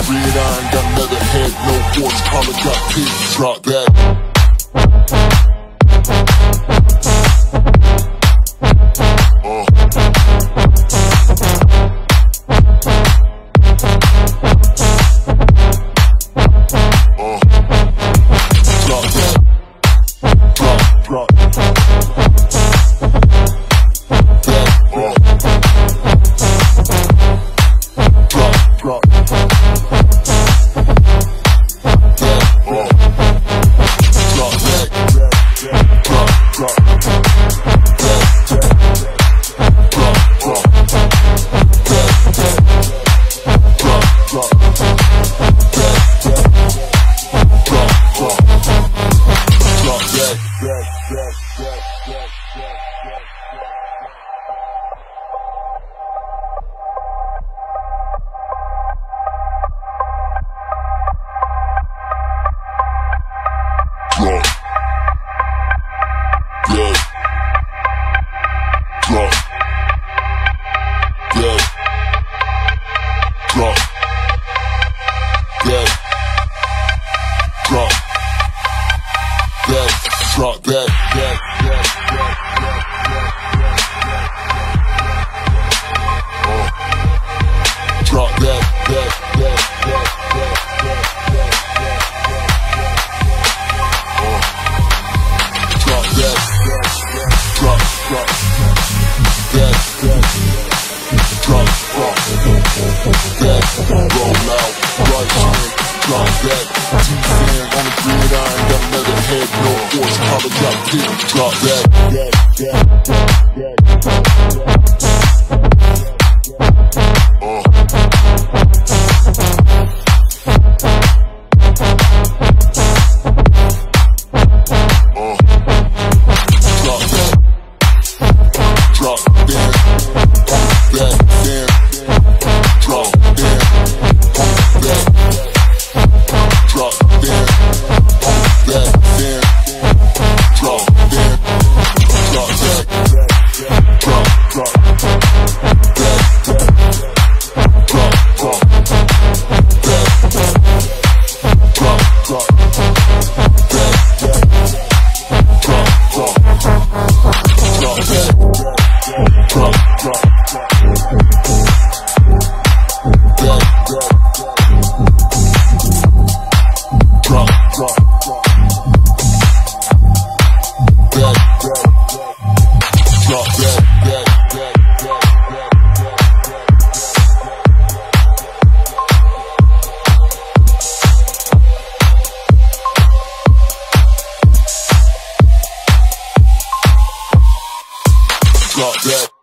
red iron, got another head, no horsepower, got pigs, drop that. Drop that, drop that, drop that, drop, that, roll out, right hand, drop that, T-Fan on the grid iron, got another head, no horsepower, got pigs, drop that, drop that.